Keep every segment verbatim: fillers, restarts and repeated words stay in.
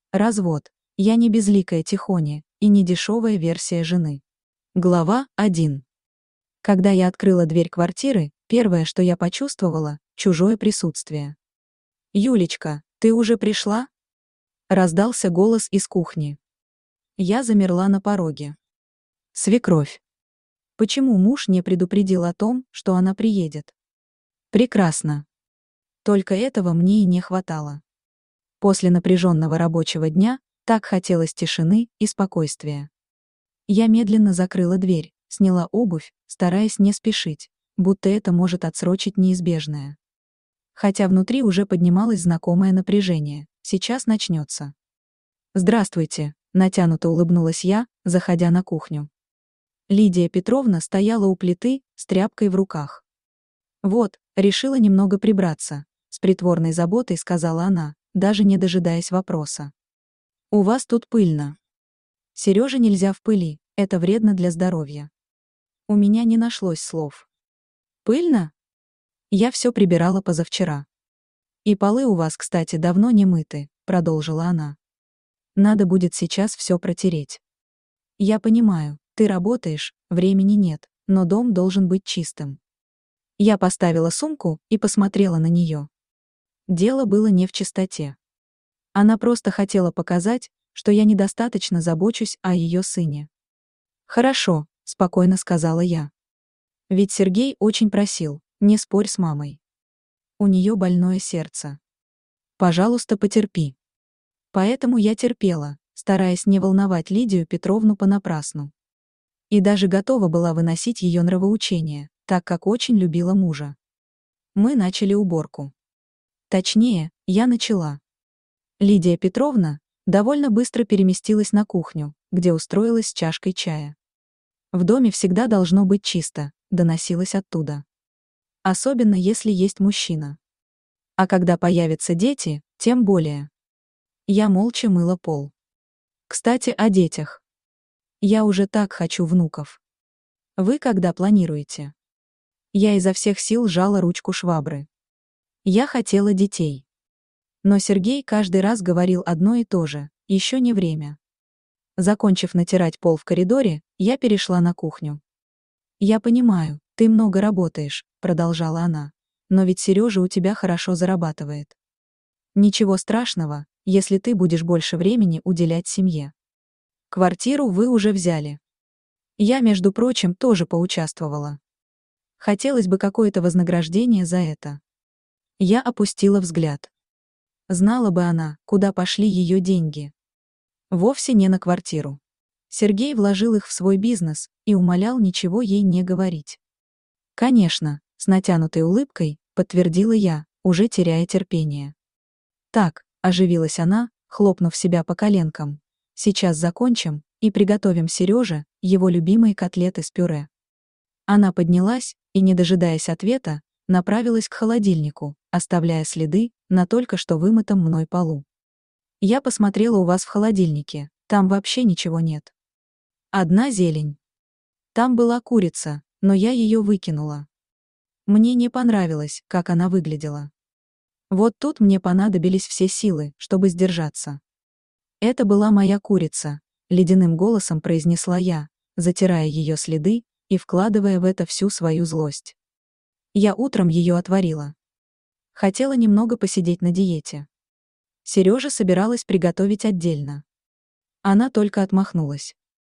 Развод. Я не безликая Тихоня и не дешевая версия жены. Глава один. Когда я открыла дверь квартиры, первое, что я почувствовала — чужое присутствие. «Юлечка, ты уже пришла?» Раздался голос из кухни. Я замерла на пороге. Свекровь. Почему муж не предупредил о том, что она приедет? Прекрасно. Только этого мне и не хватало. После напряженного рабочего дня так хотелось тишины и спокойствия. Я медленно закрыла дверь, сняла обувь, стараясь не спешить, будто это может отсрочить неизбежное. Хотя внутри уже поднималось знакомое напряжение. Сейчас начнется. «Здравствуйте», — натянуто улыбнулась я, заходя на кухню. Лидия Петровна стояла у плиты с тряпкой в руках. «Вот, решила немного прибраться», — с притворной заботой сказала она, даже не дожидаясь вопроса. «У вас тут пыльно». Серёже нельзя в пыли, это вредно для здоровья. У меня не нашлось слов. «Пыльно?» Я все прибирала позавчера. «И полы у вас, кстати, давно не мыты», — продолжила она. «Надо будет сейчас все протереть. Я понимаю, ты работаешь, времени нет, но дом должен быть чистым». Я поставила сумку и посмотрела на нее. Дело было не в чистоте. Она просто хотела показать, что я недостаточно забочусь о ее сыне. «Хорошо», — спокойно сказала я. «Ведь Сергей очень просил, не спорь с мамой. У нее больное сердце. Пожалуйста, потерпи». Поэтому я терпела, стараясь не волновать Лидию Петровну понапрасну. И даже готова была выносить ее нравоучения, так как очень любила мужа. Мы начали уборку. Точнее, я начала. Лидия Петровна довольно быстро переместилась на кухню, где устроилась с чашкой чая. «В доме всегда должно быть чисто», — доносилось оттуда. Особенно если есть мужчина. А когда появятся дети, тем более. Я молча мыла пол. Кстати, о детях. Я уже так хочу внуков. Вы когда планируете? Я изо всех сил сжала ручку швабры. Я хотела детей. Но Сергей каждый раз говорил одно и то же: еще не время. Закончив натирать пол в коридоре, я перешла на кухню. «Я понимаю, ты много работаешь», — продолжала она. «Но ведь Сережа у тебя хорошо зарабатывает. Ничего страшного, если ты будешь больше времени уделять семье. Квартиру вы уже взяли. Я, между прочим, тоже поучаствовала. Хотелось бы какое-то вознаграждение за это». Я опустила взгляд. Знала бы она, куда пошли ее деньги. Вовсе не на квартиру. Сергей вложил их в свой бизнес и умолял ничего ей не говорить. «Конечно», — с натянутой улыбкой подтвердила я, уже теряя терпение. «Так», — оживилась она, хлопнув себя по коленкам. «Сейчас закончим и приготовим Сереже его любимые котлеты с пюре». Она поднялась и, не дожидаясь ответа, направилась к холодильнику, оставляя следы на только что вымытом мной полу. «Я посмотрела у вас в холодильнике, там вообще ничего нет. Одна зелень. Там была курица, но я ее выкинула. Мне не понравилось, как она выглядела. Вот тут мне понадобились все силы, чтобы сдержаться. Это была моя курица», — ледяным голосом произнесла я, затирая ее следы и вкладывая в это всю свою злость. Я утром ее отварила. Хотела немного посидеть на диете. Сережа собиралась приготовить отдельно. Она только отмахнулась.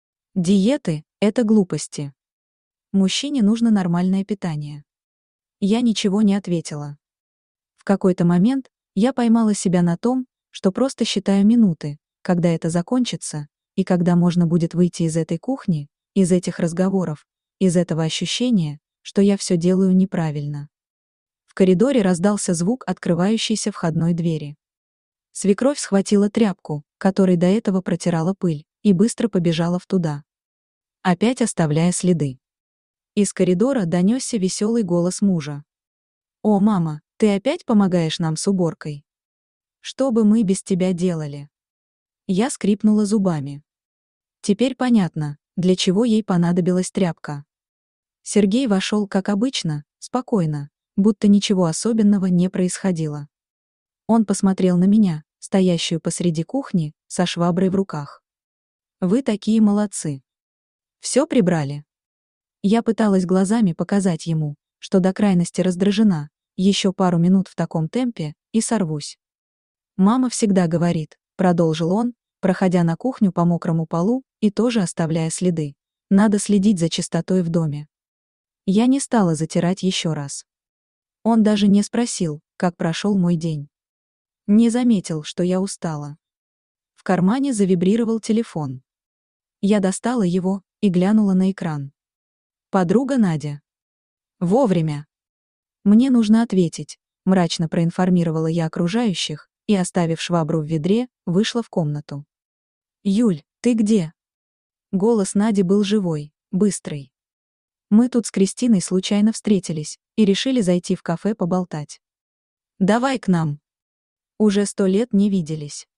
«Диеты — это глупости. Мужчине нужно нормальное питание». Я ничего не ответила. В какой-то момент я поймала себя на том, что просто считаю минуты, когда это закончится, и когда можно будет выйти из этой кухни, из этих разговоров, из этого ощущения, что я все делаю неправильно. В коридоре раздался звук открывающейся входной двери. Свекровь схватила тряпку, которой до этого протирала пыль, и быстро побежала в туда. Опять оставляя следы. Из коридора донесся веселый голос мужа. «О, мама, ты опять помогаешь нам с уборкой? Что бы мы без тебя делали?» Я скрипнула зубами. Теперь понятно, для чего ей понадобилась тряпка. Сергей вошел, как обычно, спокойно, будто ничего особенного не происходило. Он посмотрел на меня, стоящую посреди кухни, со шваброй в руках. «Вы такие молодцы. Все прибрали?» Я пыталась глазами показать ему, что до крайности раздражена, еще пару минут в таком темпе, и сорвусь. «Мама всегда говорит», — продолжил он, проходя на кухню по мокрому полу и тоже оставляя следы. «Надо следить за чистотой в доме». Я не стала затирать еще раз. Он даже не спросил, как прошел мой день. Не заметил, что я устала. В кармане завибрировал телефон. Я достала его и глянула на экран. Подруга Надя. Вовремя. Мне нужно ответить, мрачно проинформировала я окружающих и, оставив швабру в ведре, вышла в комнату. «Юль, ты где?» Голос Нади был живой, быстрый. Мы тут с Кристиной случайно встретились и решили зайти в кафе поболтать. «Давай к нам. Уже сто лет не виделись».